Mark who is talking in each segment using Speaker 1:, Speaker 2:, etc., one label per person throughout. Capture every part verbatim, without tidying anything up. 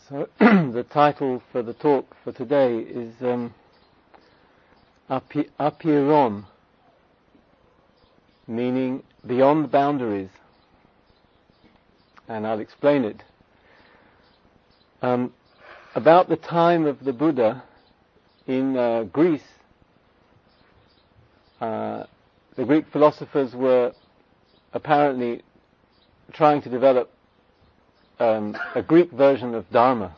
Speaker 1: So the title for the talk for today is um, Api- Apeiron, meaning beyond boundaries, and I'll explain it. Um, about the time of the Buddha in uh, Greece, uh, the Greek philosophers were apparently trying to develop um, a Greek version of Dharma.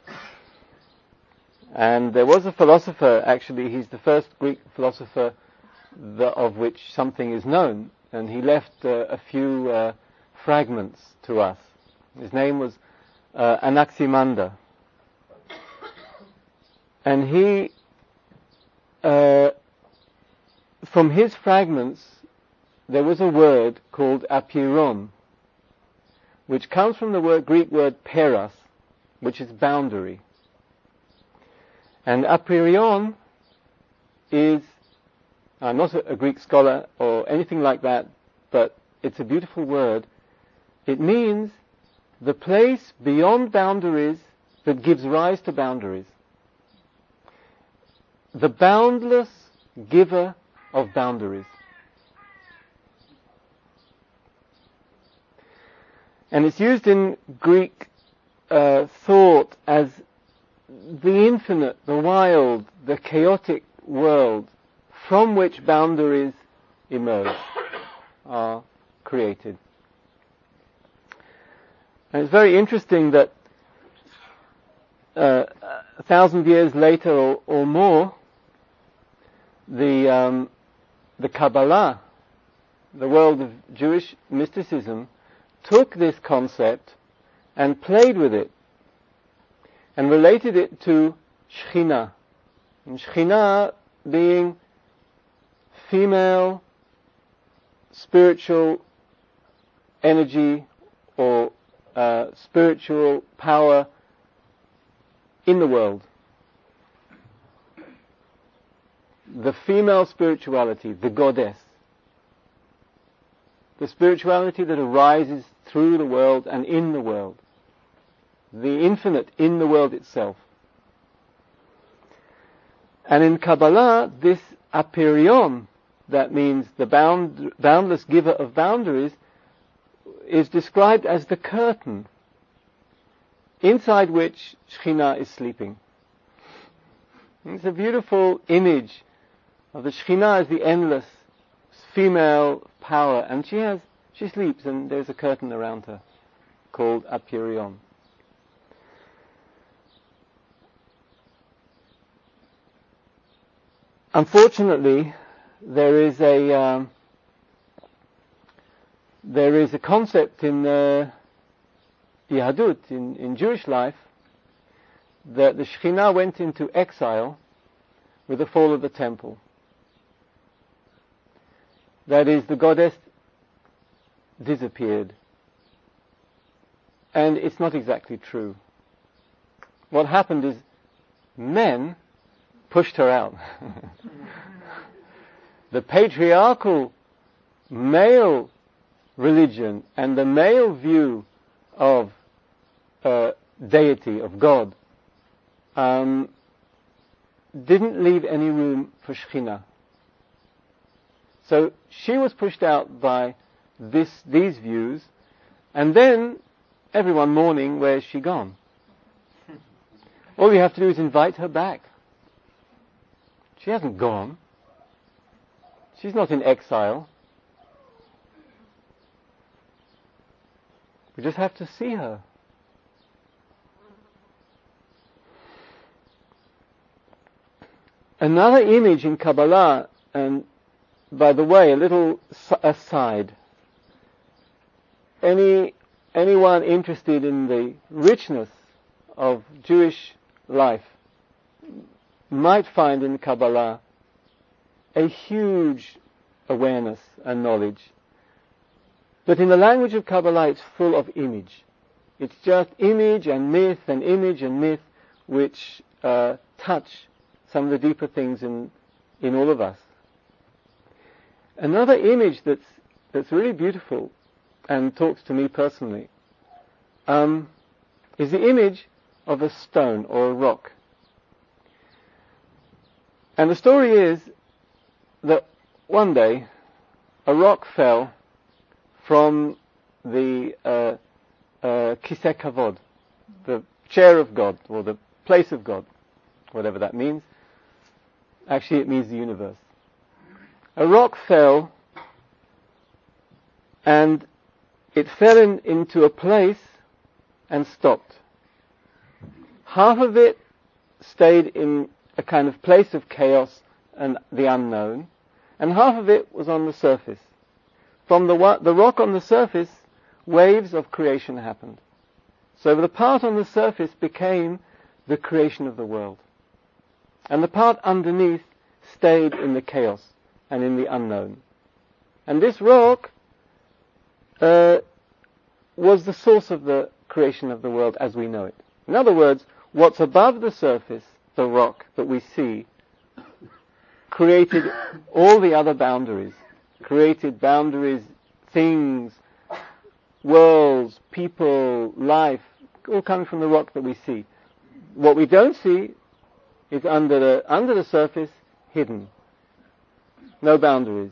Speaker 1: And there was a philosopher, actually, he's the first Greek philosopher the, of which something is known, and he left uh, a few uh, fragments to us. His name was uh, Anaximander. And he, uh, from his fragments, there was a word called apeiron, which comes from the word, Greek word peras, which is boundary. And apeiron is, I'm not a, a Greek scholar or anything like that, but it's a beautiful word. It means the place beyond boundaries that gives rise to boundaries. The boundless giver of boundaries. And it's used in Greek uh, thought as the infinite, the wild, the chaotic world from which boundaries emerge, are created. And it's very interesting that uh, a thousand years later or, or more, the um, the Kabbalah, the world of Jewish mysticism, took this concept and played with it and related it to Shekhinah. And Shekhinah being female spiritual energy or uh, spiritual power in the world. The female spirituality, the goddess. The spirituality that arises through the world and in the world. The infinite in the world itself. And in Kabbalah, this apeiron, that means the bound, boundless giver of boundaries, is described as the curtain inside which Shekhinah is sleeping. It's a beautiful image of the Shekhinah as the endless female power, and she has, she sleeps, and there's a curtain around her called apeiron. Unfortunately, there is a um, there is a concept in uh, Yahadut, in, in Jewish life, that the Shekhinah went into exile with the fall of the temple. That is, the goddess disappeared. And it's not exactly true. What happened is men pushed her out. The patriarchal male religion and the male view of uh, deity, of God, um, didn't leave any room for Shekhinah. So she was pushed out by this, these views, and then everyone mourning, where's she gone? All we have to do is invite her back. She hasn't gone. She's not in exile. We just have to see her. Another image in Kabbalah, and by the way, a little aside. Any anyone interested in the richness of Jewish life might find in Kabbalah a huge awareness and knowledge. But in the language of Kabbalah, it's full of image. It's just image and myth and image and myth which uh, touch some of the deeper things in in all of us. Another image that's that's really beautiful and talks to me personally um, is the image of a stone or a rock. And the story is that one day a rock fell from the uh, uh, Kisei Kavod, the chair of God, or the place of God, whatever that means. Actually, it means the universe. A rock fell, and it fell in, into a place and stopped. Half of it stayed in a kind of place of chaos and the unknown, and half of it was on the surface. From the, the rock on the surface, waves of creation happened. So the part on the surface became the creation of the world. And the part underneath stayed in the chaos and in the unknown. And this rock uh, was the source of the creation of the world as we know it. In other words, what's above the surface, the rock that we see, created all the other boundaries, created boundaries, things, worlds, people, life, all coming from the rock that we see. What we don't see is under the, under the surface, hidden. No boundaries.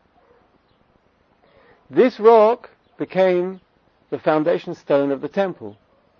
Speaker 1: This rock became the foundation stone of the temple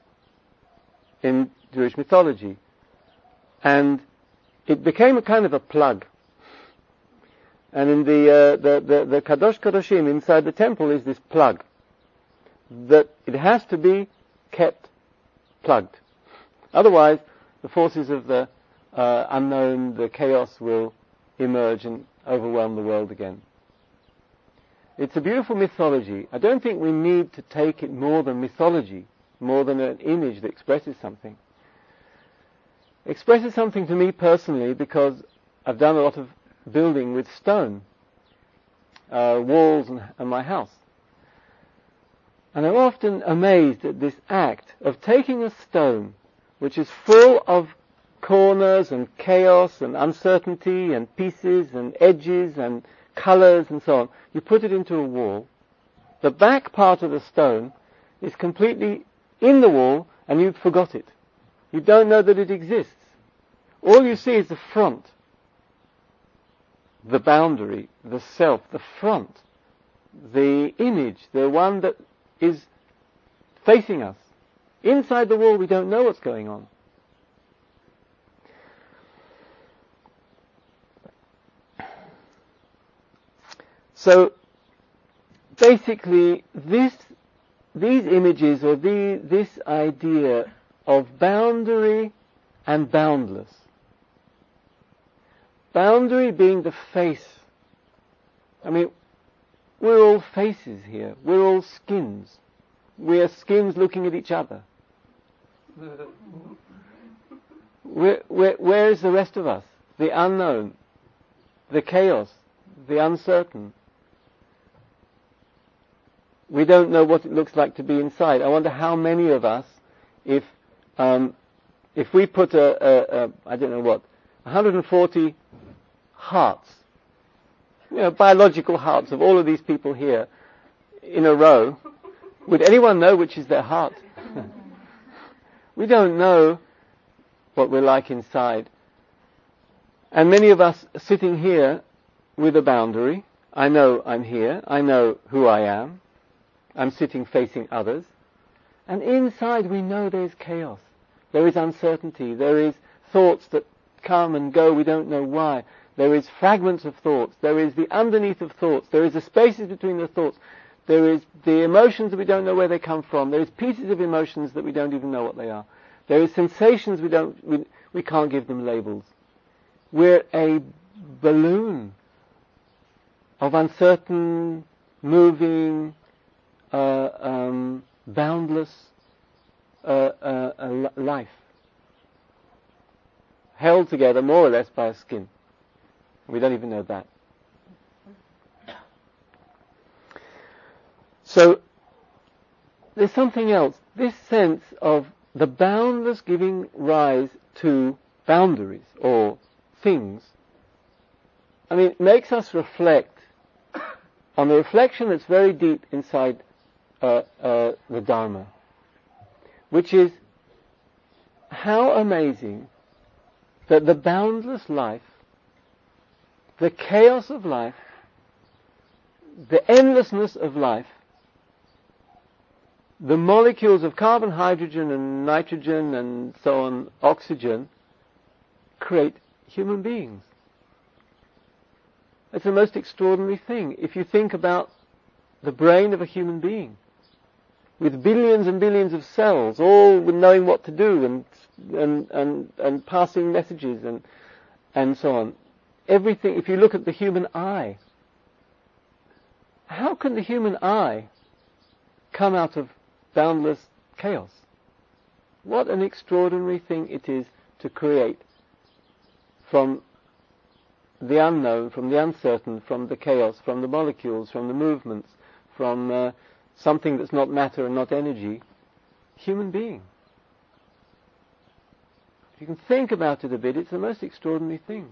Speaker 1: in Jewish mythology. And it became a kind of a plug. And in the, uh, the, the, the Kadosh Kadoshim inside the temple is this plug. That it has to be kept plugged. Otherwise, the forces of the uh, unknown, the chaos will emerge and overwhelm the world again. It's a beautiful mythology. I don't think we need to take it more than mythology, more than an image that expresses something. It expresses something to me personally because I've done a lot of building with stone, uh, walls and, and my house. And I'm often amazed at this act of taking a stone which is full of corners and chaos and uncertainty and pieces and edges and colors and so on. You put it into a wall. The back part of the stone is completely in the wall and you've forgot it. You don't know that it exists. All you see is the front, the boundary, the self, the front, the image, the one that is facing us. Inside the wall we don't know what's going on. So basically this, these images or the, this idea of boundary and boundless. Boundary being the face. I mean, we're all faces here. We're all skins. We're skins looking at each other. We're, we're, where is the rest of us? The unknown, the chaos, the uncertain. We don't know what it looks like to be inside. I wonder how many of us, if um, if we put a, a, a I don't know what, one hundred forty hearts, you know, biological hearts of all of these people here in a row, would anyone know which is their heart? We don't know what we're like inside. And many of us sitting here with a boundary. I know I'm here. I know who I am. I'm sitting facing others. And inside we know there's chaos. There is uncertainty. There is thoughts that come and go. We don't know why. There is fragments of thoughts. There is the underneath of thoughts. There is the spaces between the thoughts. There is the emotions that we don't know where they come from. There is pieces of emotions that we don't even know what they are. There is sensations we don't, we, we can't give them labels. We're a balloon of uncertain, moving, uh, um, boundless uh, uh, uh, life, held together more or less by a skin. We don't even know that. So there's something else. This sense of the boundless giving rise to boundaries or things, I mean, it makes us reflect on the reflection that's very deep inside uh, uh, the Dharma, which is how amazing that the boundless life, the chaos of life, the endlessness of life, the molecules of carbon, hydrogen and nitrogen and so on, oxygen, create human beings. It's the most extraordinary thing. If you think about the brain of a human being, with billions and billions of cells, all knowing what to do and and and, and passing messages and and so on. Everything. If you look at the human eye, how can the human eye come out of boundless chaos? What an extraordinary thing it is to create from the unknown, from the uncertain, from the chaos, from the molecules, from the movements, from uh, something that's not matter and not energy, human being. If you can think about it a bit, it's the most extraordinary thing.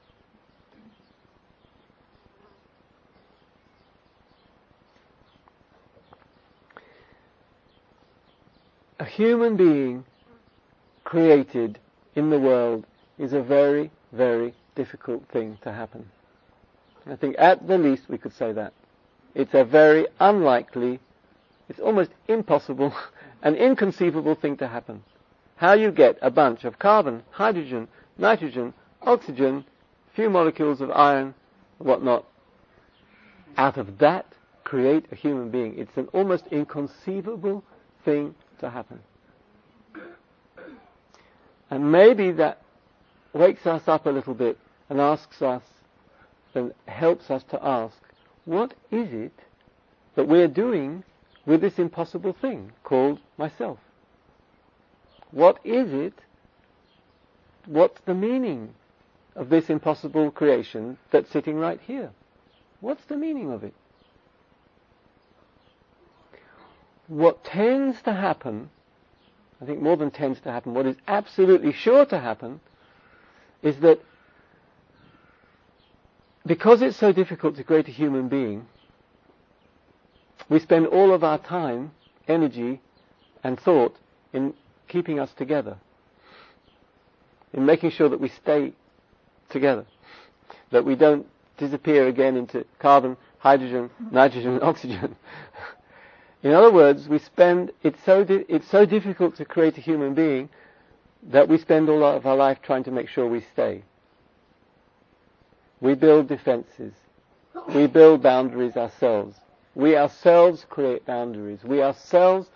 Speaker 1: A human being created in the world is a very, very difficult thing to happen. I think at the least we could say that. It's a very unlikely, it's almost impossible, an inconceivable thing to happen. How you get a bunch of carbon, hydrogen, nitrogen, oxygen, few molecules of iron, whatnot, out of that create a human being. It's an almost inconceivable thing to happen. And maybe that wakes us up a little bit and asks us, and helps us to ask, what is it that we're doing with this impossible thing called myself? What is it? What's the meaning of this impossible creation that's sitting right here? What's the meaning of it? What tends to happen, I think more than tends to happen, what is absolutely sure to happen, is that because it's so difficult to create a human being, we spend all of our time, energy, and thought in keeping us together, in making sure that we stay together, that we don't disappear again into carbon, hydrogen, nitrogen, and oxygen. In other words, we spend, it's so, di- it's so difficult to create a human being that we spend all of our life trying to make sure we stay. We build defenses. We build boundaries ourselves. We ourselves create boundaries. We ourselves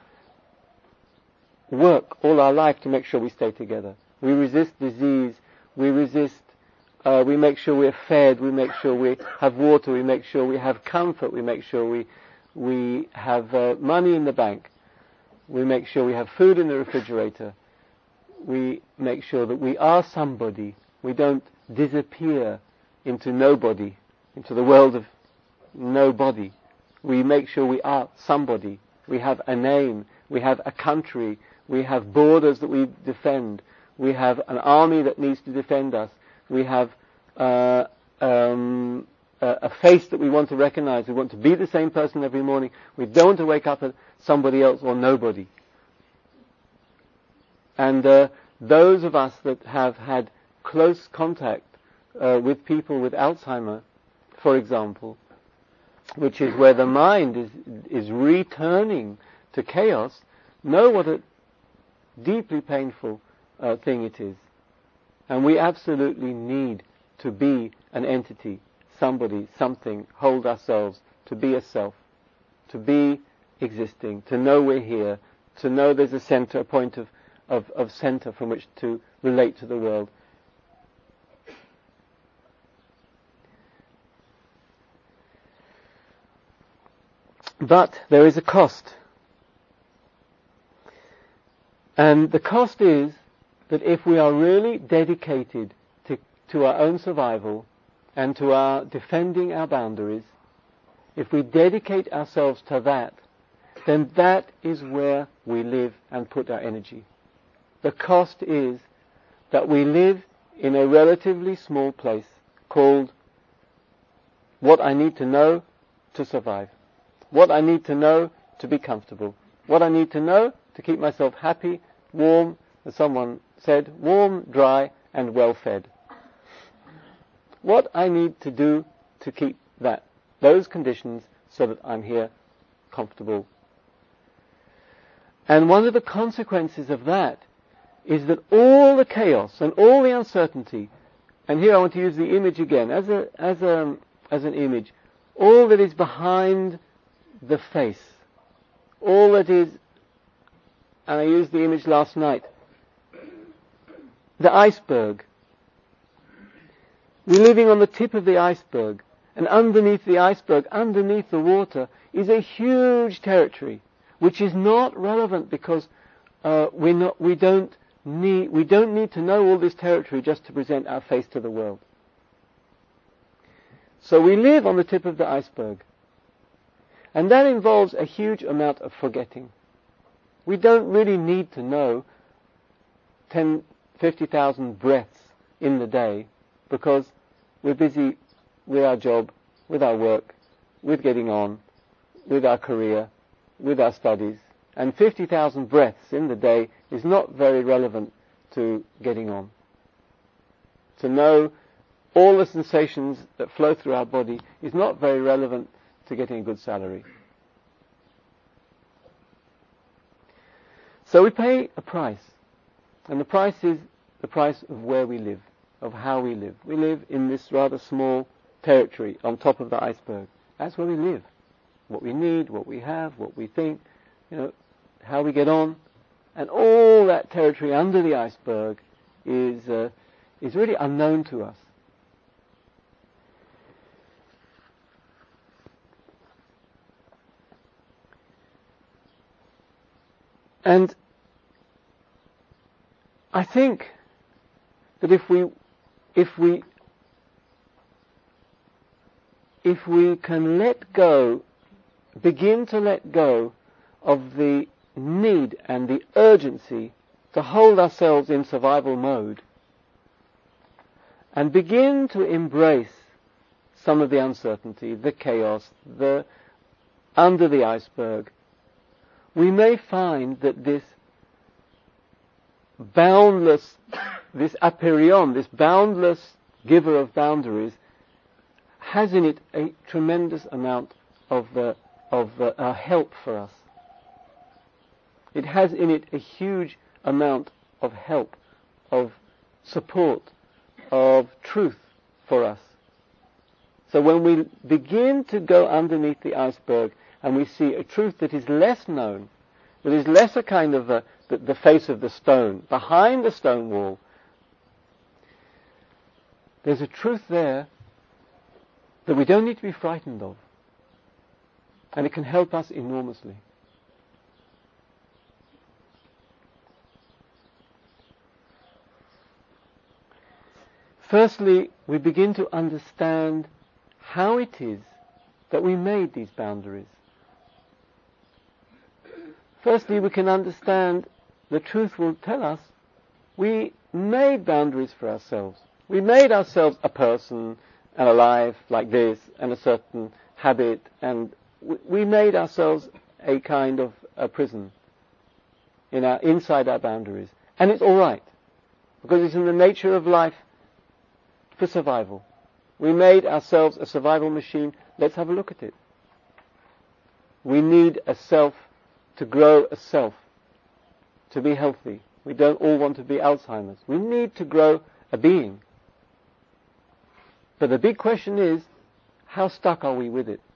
Speaker 1: work all our life to make sure we stay together. We resist disease. We resist, uh, we make sure we're fed. We make sure we have water. We make sure we have comfort. We make sure we we have uh, money in the bank. We make sure we have food in the refrigerator. We make sure that we are somebody. We don't disappear into nobody, into the world of nobody. We make sure we are somebody. We have a name. We have a country. We have borders that we defend. We have an army that needs to defend us. We have uh, um, a, a face that we want to recognize. We want to be the same person every morning. We don't want to wake up as somebody else or nobody. And uh, those of us that have had close contact uh, with people with Alzheimer, for example, which is where the mind is is returning to chaos, know what a deeply painful uh, thing it is. And we absolutely need to be an entity, somebody, something, hold ourselves, to be a self, to be existing, to know we're here, to know there's a center, a point of, of, of center from which to relate to the world. But there is a cost. And the cost is that if we are really dedicated to, to our own survival and to our defending our boundaries, if we dedicate ourselves to that, then that is where we live and put our energy. The cost is that we live in a relatively small place called what I need to know to survive, what I need to know to be comfortable, what I need to know to keep myself happy, warm, as someone said warm, dry, and well fed. What I need to do to keep that, those conditions, so that I'm here comfortable. And one of the consequences of that is that all the chaos and all the uncertainty, and here I want to use the image again as a as a as an image, all that is behind the face, all that is, and I used the image last night, the iceberg. We're living on the tip of the iceberg, and underneath the iceberg, underneath the water, is a huge territory, which is not relevant because uh, we're not, we don't need, we don't need to know all this territory just to present our face to the world. So we live on the tip of the iceberg, and that involves a huge amount of forgetting. We don't really need to know ten, fifty thousand breaths in the day because we're busy with our job, with our work, with getting on, with our career, with our studies. And fifty thousand breaths in the day is not very relevant to getting on. To know all the sensations that flow through our body is not very relevant to getting a good salary. So we pay a price. And the price is the price of where we live, of how we live. We live in this rather small territory on top of the iceberg. That's where we live. What we need, what we have, what we think, you know, how we get on. And all that territory under the iceberg is uh, is really unknown to us. And I think that if we, if we, if we can let go, begin to let go of the need and the urgency to hold ourselves in survival mode, and begin to embrace some of the uncertainty, the chaos, the under the iceberg, we may find that this boundless, this apeiron, this boundless giver of boundaries, has in it a tremendous amount of uh, of uh, uh, help for us. It has in it a huge amount of help, of support, of truth for us. So when we begin to go underneath the iceberg and we see a truth that is less known, that is less a kind of a, the, the face of the stone, behind the stone wall, there's a truth there that we don't need to be frightened of. And it can help us enormously. Firstly, we begin to understand how it is that we made these boundaries. Firstly, we can understand, the truth will tell us, we made boundaries for ourselves. We made ourselves a person and a life like this and a certain habit, and we made ourselves a kind of a prison in our, inside our boundaries. And it's all right, because it's in the nature of life for survival. We made ourselves a survival machine. Let's have a look at it. We need a self to grow a self, to be healthy. We don't all want to be Alzheimer's. We need to grow a being. But the big question is, how stuck are we with it?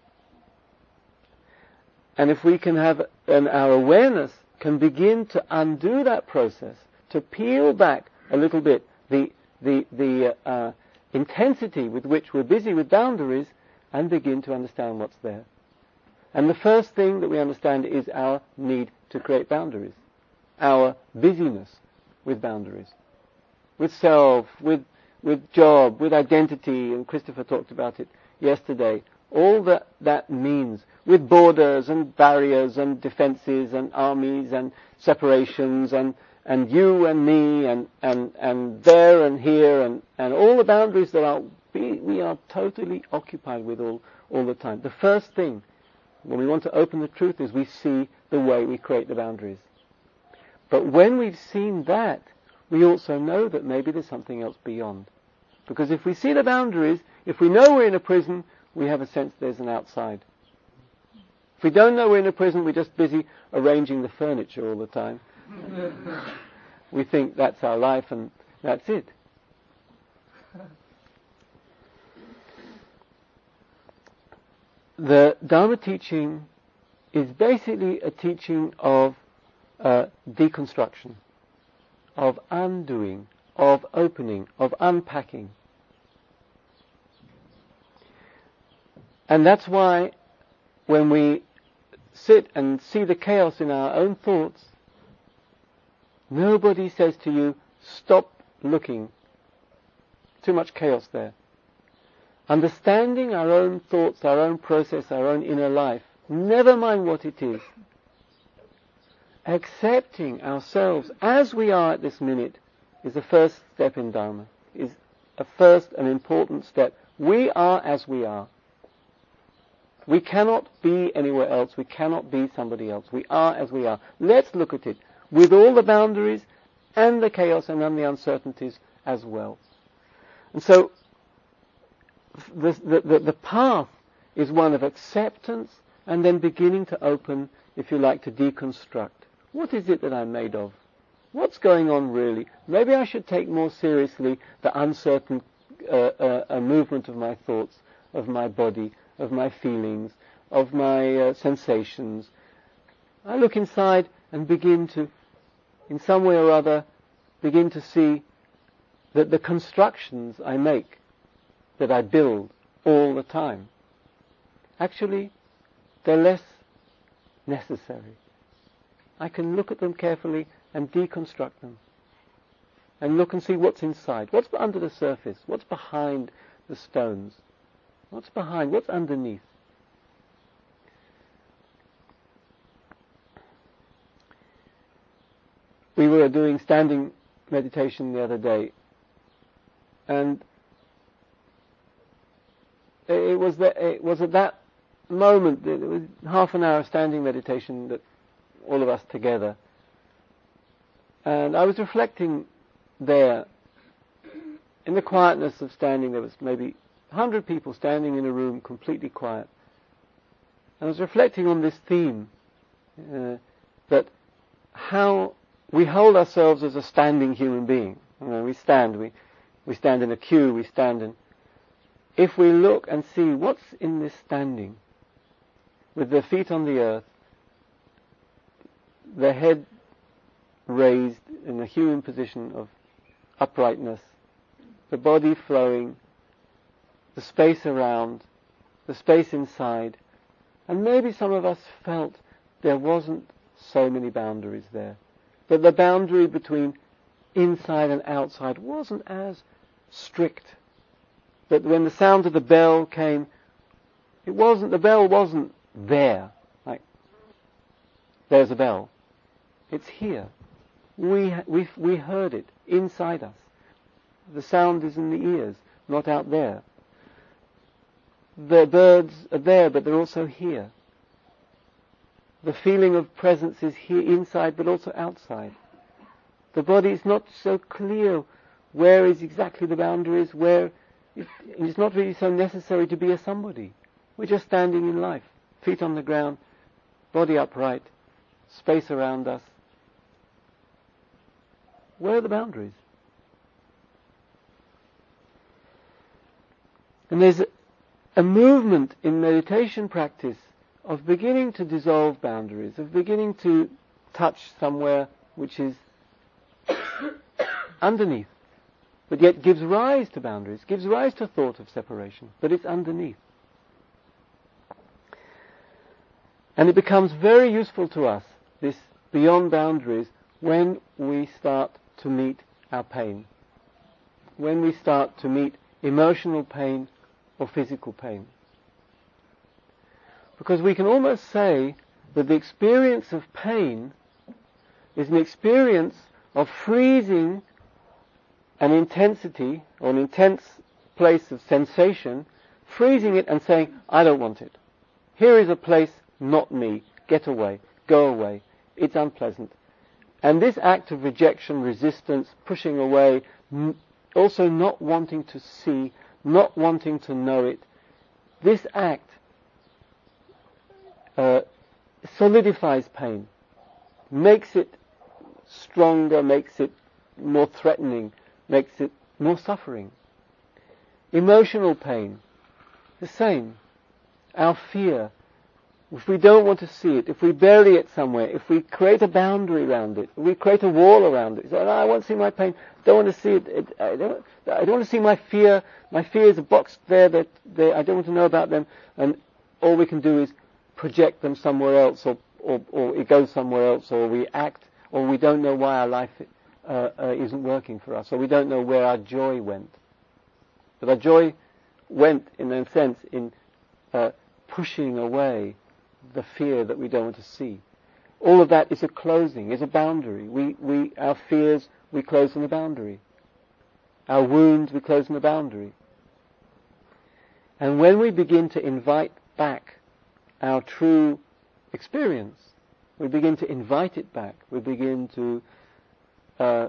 Speaker 1: And if we can have, and our awareness can begin to undo that process, to peel back a little bit the the the uh, intensity with which we're busy with boundaries, and begin to understand what's there. And the first thing that we understand is our need to create boundaries, our busyness with boundaries, with self, with with job, with identity, and Christopher talked about it yesterday. All that that means, with borders and barriers and defenses and armies and separations and and you and me and and and there and here and and all the boundaries that are we, we are totally occupied with all all the time. The first thing when we want to open the truth is we see the way we create the boundaries. But when we've seen that, we also know that maybe there's something else beyond. Because if we see the boundaries, if we know we're in a prison, we have a sense there's an outside. If we don't know we're in a prison, we're just busy arranging the furniture all the time. We think that's our life and that's it. The Dharma teaching is basically a teaching of uh, deconstruction, of undoing, of opening, of unpacking. And that's why when we sit and see the chaos in our own thoughts, nobody says to you, stop looking. Too much chaos there. Understanding our own thoughts, our own process, our own inner life, never mind what it is, accepting ourselves as we are at this minute is the first step in Dharma, is a first and important step. We are as we are. We cannot be anywhere else. We cannot be somebody else. We are as we are. Let's look at it with all the boundaries and the chaos and then the uncertainties as well. And so the, the, the, the path is one of acceptance and then beginning to open, if you like, to deconstruct. What is it that I'm made of? What's going on really? Maybe I should take more seriously the uncertain uh, uh, uh, movement of my thoughts, of my body, of my feelings, of my uh, sensations. I look inside and begin to, in some way or other, begin to see that the constructions I make, that I build all the time, actually, they're less necessary. I can look at them carefully and deconstruct them. And look and see what's inside. What's under the surface? What's behind the stones? What's behind? What's underneath? We were doing standing meditation the other day, and it was that, it was at that moment, it was half an hour of standing meditation that all of us together, and I was reflecting there in the quietness of standing. There was maybe a hundred people standing in a room completely quiet. I was reflecting on this theme, uh, that how we hold ourselves as a standing human being. You know, we stand, we, we stand in a queue, we stand in... If we look and see what's in this standing, with the feet on the earth, the head raised in a human position of uprightness, the body flowing, the space around, the space inside, and maybe some of us felt there wasn't so many boundaries there, that the boundary between inside and outside wasn't as strict, that when the sound of the bell came, it wasn't, the bell wasn't there, like, there's a bell. It's here. We, we, we heard it inside us. The sound is in the ears, not out there. The birds are there, but they're also here. The feeling of presence is here inside, but also outside. The body is not so clear where is exactly the boundaries, where it, it's not really so necessary to be a somebody. We're just standing in life, feet on the ground, body upright, space around us. Where are the boundaries? And there's a, a movement in meditation practice of beginning to dissolve boundaries, of beginning to touch somewhere which is underneath, but yet gives rise to boundaries, gives rise to thought of separation, but it's underneath. And it becomes very useful to us, this beyond boundaries, when we start to meet our pain, when we start to meet emotional pain or physical pain. Because we can almost say that the experience of pain is an experience of freezing an intensity or an intense place of sensation, freezing it and saying, I don't want it. Here is a place, not me. Get away. Go away. It's unpleasant. And this act of rejection, resistance, pushing away, n- also not wanting to see, not wanting to know it, this act uh, solidifies pain, makes it stronger, makes it more threatening, makes it more suffering. Emotional pain, the same. Our fear, if we don't want to see it, if we bury it somewhere, if we create a boundary around it, if we create a wall around it, so, no, I won't see my pain, don't want to see it, it I, don't, I don't want to see my fear, my fear is boxed there, that they, I don't want to know about them, and all we can do is project them somewhere else, or, or, or it goes somewhere else, or we act, or we don't know why our life uh, uh, isn't working for us, or we don't know where our joy went. But our joy went, in a sense, in uh, pushing away the fear that we don't want to see. All of that is a closing, is a boundary. We, we, our fears, we close on the boundary. Our wounds, we close on the boundary. And when we begin to invite back our true experience, we begin to invite it back, we begin to uh,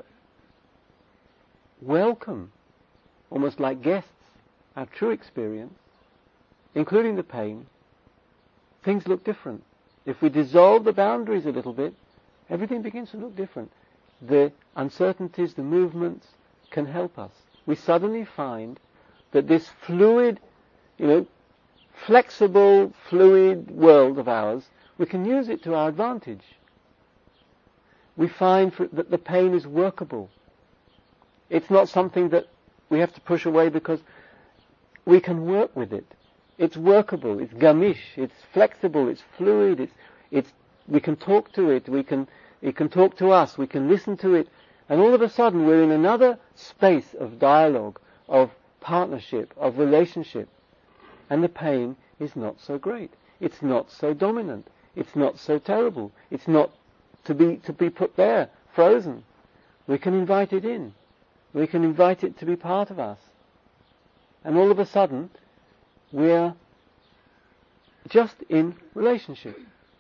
Speaker 1: welcome, almost like guests, our true experience, including the pain, things look different. If we dissolve the boundaries a little bit, everything begins to look different. The uncertainties, the movements can help us. We suddenly find that this fluid, you know, flexible, fluid world of ours, we can use it to our advantage. We find for, that the pain is workable. It's not something that we have to push away because we can work with it. It's workable, it's gamish, it's flexible, it's fluid, it's, it's, we can talk to it, we can, it can talk to us, we can listen to it, and all of a sudden we're in another space of dialogue, of partnership, of relationship, and the pain is not so great. It's not so dominant. It's not so terrible. It's not to be, to be put there, frozen. We can invite it in. We can invite it to be part of us. And all of a sudden, we're just in relationship.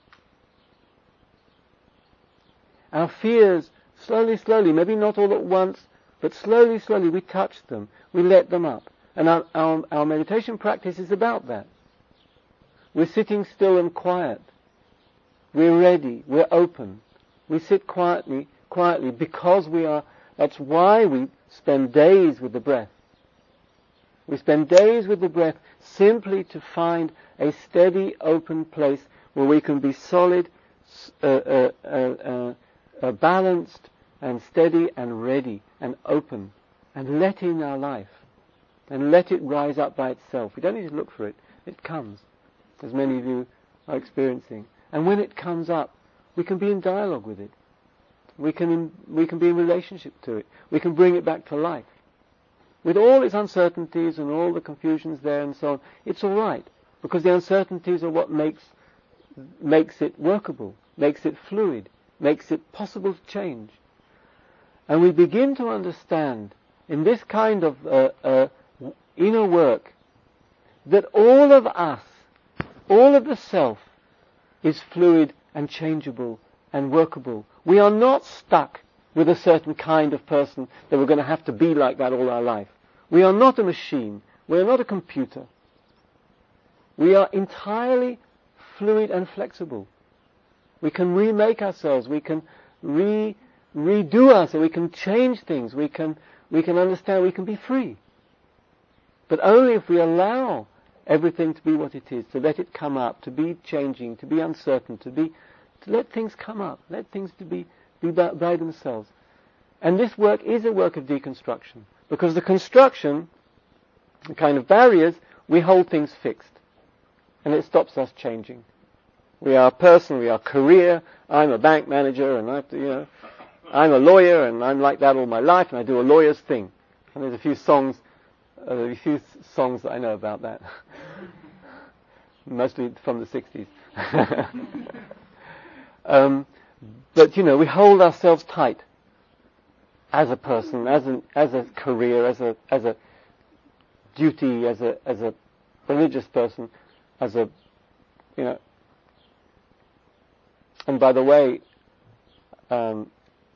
Speaker 1: Our fears, slowly, slowly, maybe not all at once, but slowly, slowly we touch them, we let them up. And our, our, our meditation practice is about that. We're sitting still and quiet. We're ready, we're open. We sit quietly, quietly because we are, that's why we spend days with the breath. We spend days with the breath simply to find a steady, open place where we can be solid, uh, uh, uh, uh, uh, balanced, and steady, and ready, and open, and let in our life, and let it rise up by itself. We don't need to look for it. It comes, as many of you are experiencing. And when it comes up, we can be in dialogue with it. We can in, we can be in relationship to it. We can bring it back to life. With all its uncertainties and all the confusions there and so on, it's all right, because the uncertainties are what makes makes it workable, makes it fluid, makes it possible to change. And we begin to understand in this kind of uh, uh, inner work that all of us, all of the self, is fluid and changeable and workable. We are not stuck with a certain kind of person that we're going to have to be like that all our life. We are not a machine. We are not a computer. We are entirely fluid and flexible. We can remake ourselves. We can re, redo ourselves. We can change things. We can, we can understand. We can be free. But only if we allow everything to be what it is, to let it come up, to be changing, to be uncertain, to be, to let things come up, let things to be, be by, by themselves. And this work is a work of deconstruction, because the construction, the kind of barriers, we hold things fixed, and it stops us changing. We are a person, we are career, I'm a bank manager, and I have to, you know, I'm a lawyer, and I'm like that all my life, and I do a lawyer's thing. And there's a few songs, uh, a few songs that I know about that. Mostly from the sixties. um, but, you know, we hold ourselves tight as a person, as an, as a career, as a, as a duty, as a, as a religious person, as a, you know. And by the way, um,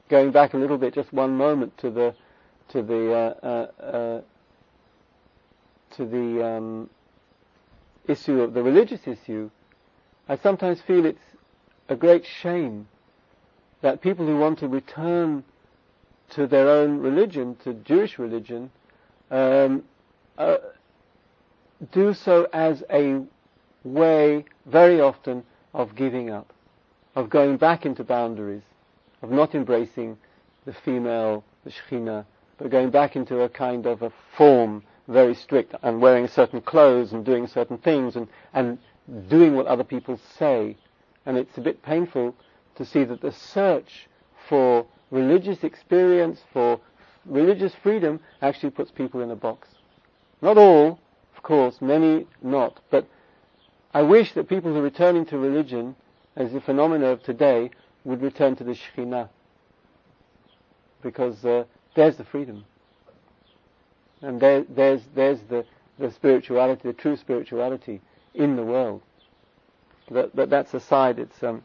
Speaker 1: going back a little bit, just one moment to the to the uh, uh, uh, to the um, issue of the religious issue, I sometimes feel it's a great shame that people who want to return to their own religion, to Jewish religion, um, uh, do so as a way, very often, of giving up, of going back into boundaries, of not embracing the female, the Shekhinah, but going back into a kind of a form, very strict, and wearing certain clothes and doing certain things and, and doing what other people say. And it's a bit painful to see that the search for religious experience, for religious freedom, actually puts people in a box. Not all, of course, many not, but I wish that people who are returning to religion as a phenomena of today would return to the Shekhinah, because uh, there's the freedom, and there, there's there's the, the spirituality, the true spirituality in the world. But, but that's aside. It's um.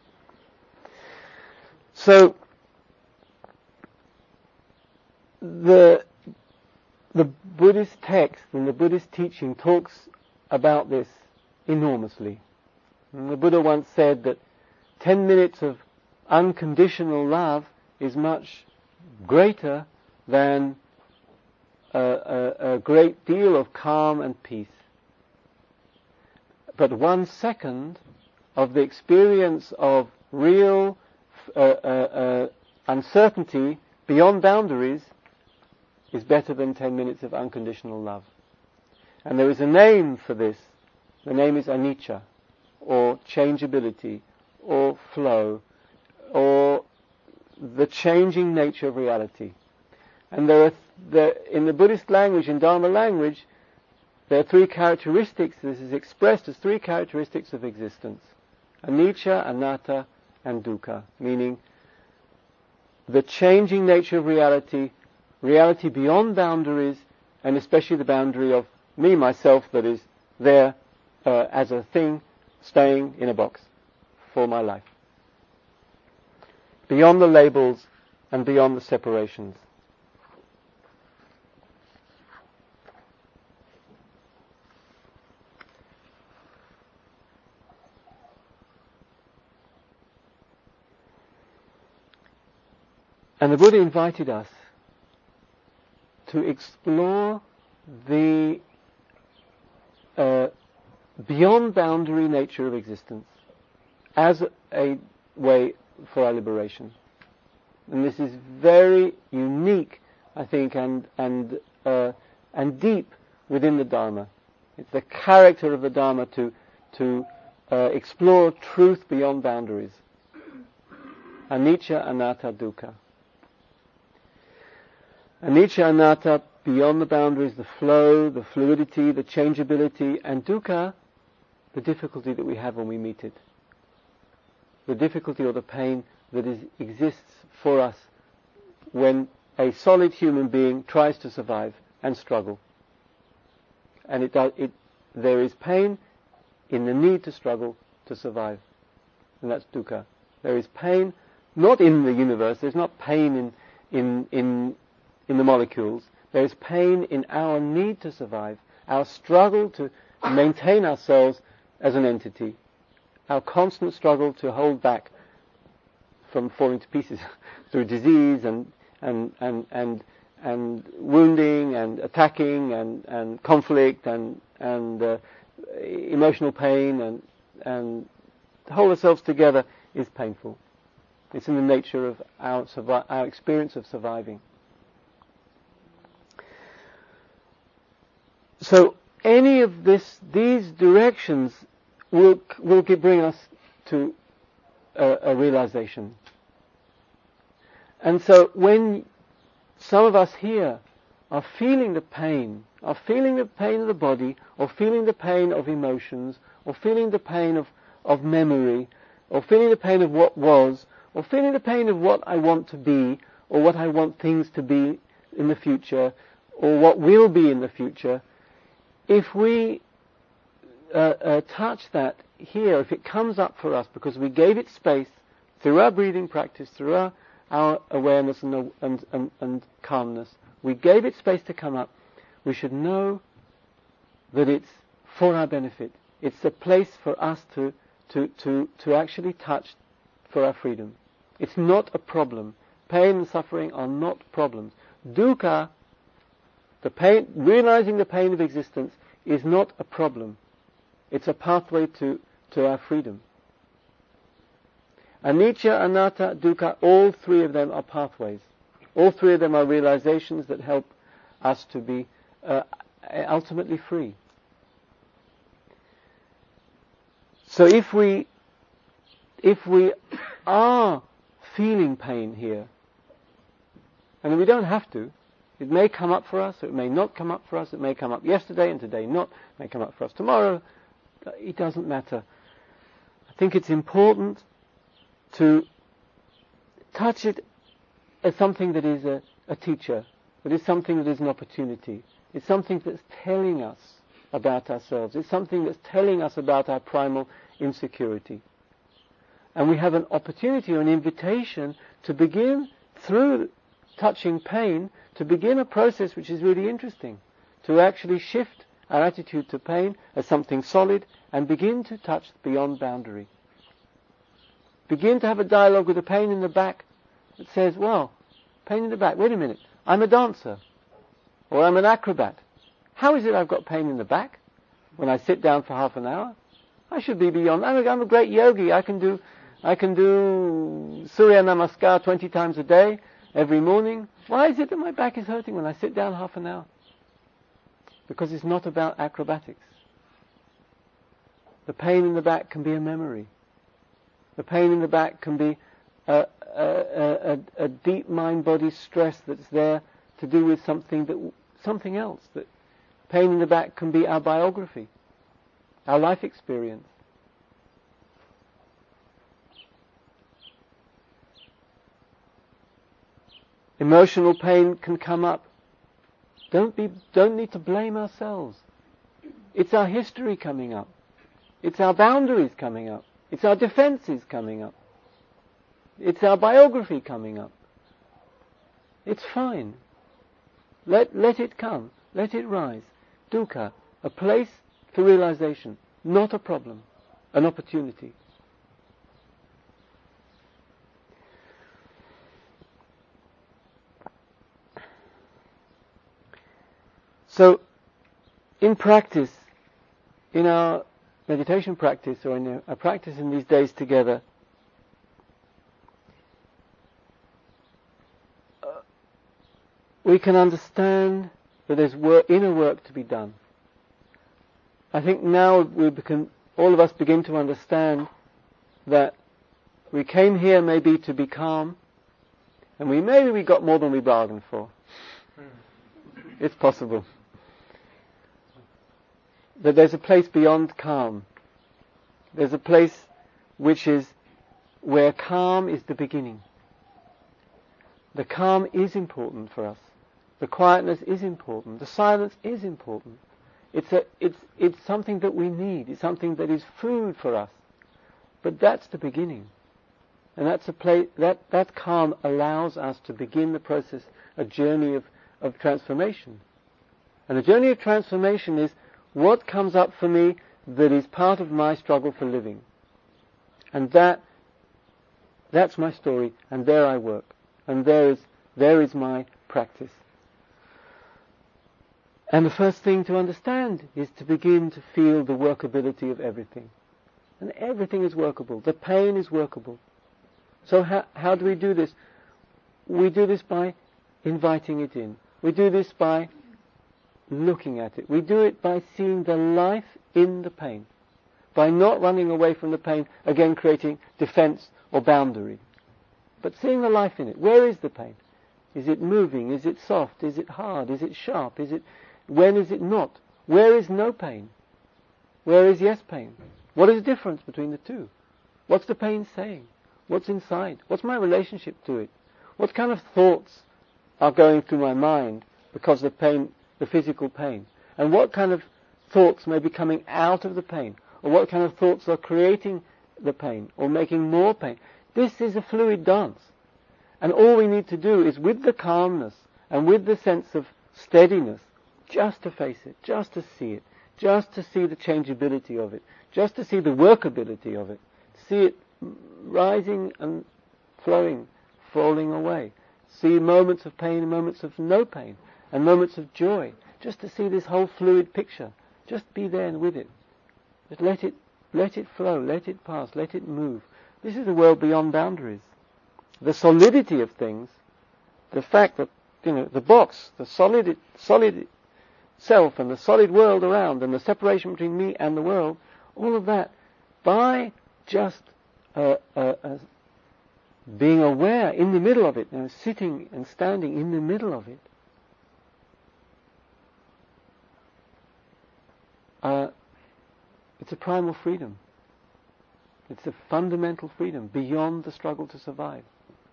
Speaker 1: So the the Buddhist text and the Buddhist teaching talks about this enormously. And the Buddha once said that ten minutes of unconditional love is much greater than a, a, a great deal of calm and peace. But one second of the experience of real uh, uh, uh, uncertainty beyond boundaries is better than ten minutes of unconditional love. And there is a name for this. The name is anicca, or changeability, or flow, or the changing nature of reality. And there are, there, in the Buddhist language, in Dharma language, there are three characteristics. This is expressed as three characteristics of existence: anicca, anatta, and dukkha, meaning the changing nature of reality, reality beyond boundaries, and especially the boundary of me, myself, that is there uh, as a thing staying in a box for my life. Beyond the labels and beyond the separations. And the Buddha invited us to explore the uh, beyond boundary nature of existence as a way for our liberation. And this is very unique, I think, and and uh, and deep within the Dharma. It's the character of the Dharma to to uh, explore truth beyond boundaries. Anicca, anatta, dukkha. Anicca, anatta, beyond the boundaries, the flow, the fluidity, the changeability, and dukkha, the difficulty that we have when we meet it. The difficulty or the pain that is, exists for us when a solid human being tries to survive and struggle. And it, does, it, there is pain in the need to struggle to survive. And that's dukkha. There is pain not in the universe, there's not pain in, in, in, in the molecules. There is pain in our need to survive, our struggle to maintain ourselves as an entity, our constant struggle to hold back from falling to pieces through disease and and and and and wounding and attacking and and conflict and and uh, emotional pain and and to hold ourselves together is painful. It's in the nature of our survi- our experience of surviving. So any of this, these directions will will bring us to a, a realization. And so when some of us here are feeling the pain, are feeling the pain of the body, or feeling the pain of emotions, or feeling the pain of, of memory, or feeling the pain of what was, or feeling the pain of what I want to be, or what I want things to be in the future, or what will be in the future, if we uh, uh, touch that here, if it comes up for us because we gave it space through our breathing practice, through our our awareness and, and, and, and calmness. We gave it space to come up. We should know that it's for our benefit. It's a place for us to, to, to, to actually touch for our freedom. It's not a problem. Pain and suffering are not problems. Dukkha, the pain, realizing the pain of existence, is not a problem. It's a pathway to, to our freedom. Anicca, anatta, dukkha, all three of them are pathways. All three of them are realizations that help us to be uh, ultimately free. So if we, if we are feeling pain here, and we don't have to, it may come up for us, or it may not come up for us, it may come up yesterday and today not, it may come up for us tomorrow, it doesn't matter. I think it's important to touch it as something that is a, a teacher, that is something that is an opportunity. It's something that's telling us about ourselves. It's something that's telling us about our primal insecurity. And we have an opportunity or an invitation to begin, through touching pain, to begin a process which is really interesting, to actually shift our attitude to pain as something solid and begin to touch beyond boundary. Begin to have a dialogue with the pain in the back that says, well, pain in the back, wait a minute, I'm a dancer, or I'm an acrobat. How is it I've got pain in the back when I sit down for half an hour? I should be beyond. I'm a, I'm a great yogi. I can do, I can do Surya Namaskar twenty times a day, every morning. Why is it that my back is hurting when I sit down half an hour? Because it's not about acrobatics. The pain in the back can be a memory. The pain in the back can be a, a, a, a deep mind-body stress that's there to do with something that something else. That pain in the back can be our biography, our life experience. Emotional pain can come up. Don't be, don't need to blame ourselves. It's our history coming up. It's our boundaries coming up. It's our defenses coming up. It's our biography coming up. It's fine. Let, let it come. Let it rise. Dukkha, a place for realization, not a problem, an opportunity. So, in practice, in our meditation practice, or in a practice in these days together, uh, we can understand that there's work, inner work to be done. I think now we can, all of us begin to understand that we came here maybe to be calm, and we maybe we got more than we bargained for. It's possible. That there's a place beyond calm. There's a place which is where calm is the beginning. The calm is important for us. The quietness is important. The silence is important. It's a, it's, it's something that we need. It's something that is food for us. But that's the beginning. And that's a place, that, that calm allows us to begin the process, a journey of, of transformation. And the journey of transformation is what comes up for me that is part of my struggle for living. And that, that's my story, and there I work. And there is, there is my practice. And the first thing to understand is to begin to feel the workability of everything. And everything is workable. The pain is workable. So how, how do we do this? We do this by inviting it in. We do this by looking at it. We do it by seeing the life in the pain. By not running away from the pain, again creating defense or boundary. But seeing the life in it. Where is the pain? Is it moving? Is it soft? Is it hard? Is it sharp? Is it, when is it not? Where is no pain? Where is yes pain? What is the difference between the two? What's the pain saying? What's inside? What's my relationship to it? What kind of thoughts are going through my mind because of the pain, the physical pain? And what kind of thoughts may be coming out of the pain? Or what kind of thoughts are creating the pain or making more pain? This is a fluid dance. And all we need to do is, with the calmness and with the sense of steadiness, just to face it, just to see it, just to see the changeability of it, just to see the workability of it, see it rising and flowing, falling away, see moments of pain and moments of no pain, and moments of joy, just to see this whole fluid picture. Just be there and with it. Just let it, let it flow, let it pass, let it move. This is a world beyond boundaries. The solidity of things, the fact that, you know, the box, the solid, solid self and the solid world around and the separation between me and the world, all of that, by just uh, uh, uh, being aware in the middle of it, you know, sitting and standing in the middle of it, uh, it's a primal freedom. It's a fundamental freedom beyond the struggle to survive.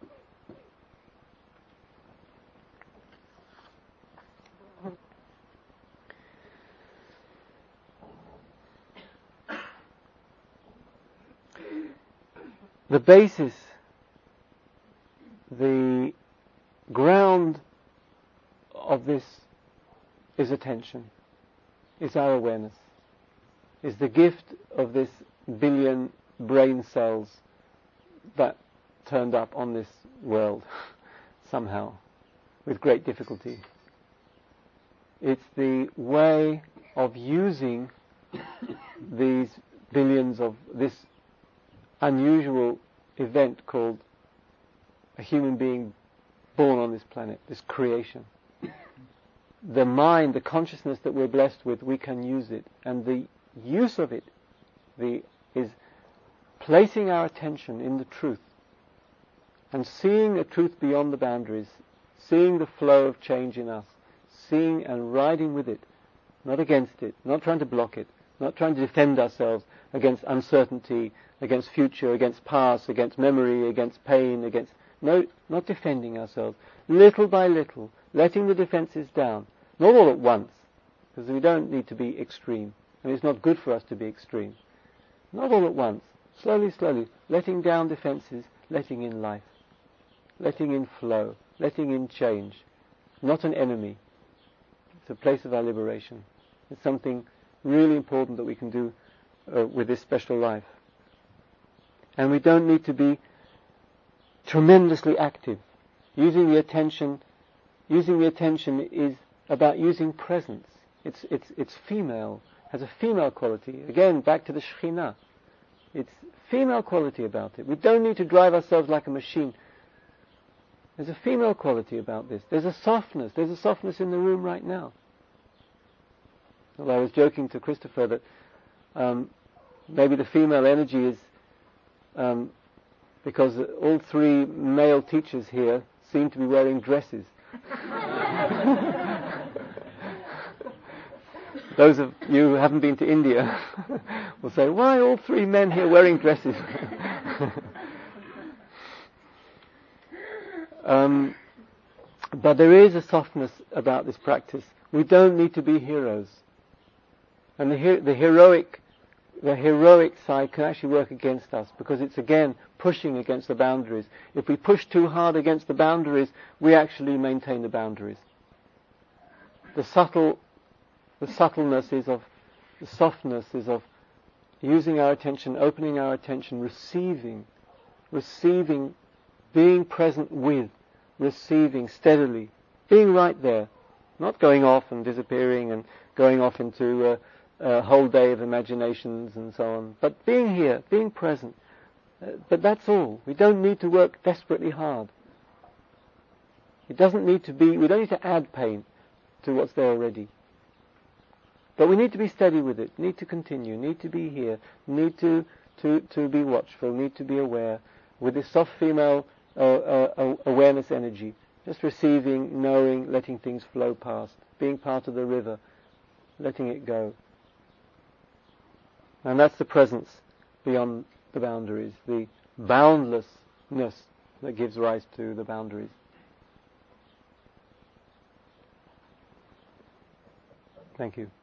Speaker 1: The basis, the ground of this is attention, is our awareness, is the gift of this billion brain cells that turned up on this world somehow with great difficulty. It's the way of using these billions of this unusual event called a human being born on this planet, this creation. The mind, the consciousness that we're blessed with, we can use it. And the use of it the, is placing our attention in the truth and seeing a truth beyond the boundaries, seeing the flow of change in us, seeing and riding with it, not against it, not trying to block it, not trying to defend ourselves against uncertainty, against future, against past, against memory, against pain, against... No, not defending ourselves. Little by little, letting the defences down. Not all at once, because we don't need to be extreme. And it's not good for us to be extreme. Not all at once. Slowly, slowly, letting down defences, letting in life. Letting in flow, letting in change. Not an enemy. It's a place of our liberation. It's something really important that we can do uh, with this special life. And we don't need to be tremendously active. Using the attention, using the attention is about using presence. It's it's it's female, has a female quality. Again, back to the Shekhinah. It's female quality about it. We don't need to drive ourselves like a machine. There's a female quality about this. There's a softness. There's a softness in the room right now. Well, I was joking to Christopher that um, maybe the female energy is um, because all three male teachers here seem to be wearing dresses. Those of you who haven't been to India will say, why are all three men here wearing dresses? um, but there is a softness about this practice. We don't need to be heroes. And the, her- the heroic the heroic side can actually work against us, because it's again pushing against the boundaries. If we push too hard against the boundaries, we actually maintain the boundaries. The subtle, the subtleness is of, the softness is of using our attention, opening our attention, receiving, receiving, being present with, receiving steadily, being right there, not going off and disappearing and going off into uh, a whole day of imaginations and so on, but being here, being present. Uh, but that's all. We don't need to work desperately hard. It doesn't need to be, we don't need to add pain to what's there already. But we need to be steady with it, need to continue, need to be here, need to, to, to be watchful, need to be aware with this soft female uh, uh, awareness energy, just receiving, knowing, letting things flow past, being part of the river, letting it go. And that's the presence beyond the boundaries, the boundlessness that gives rise to the boundaries. Thank you.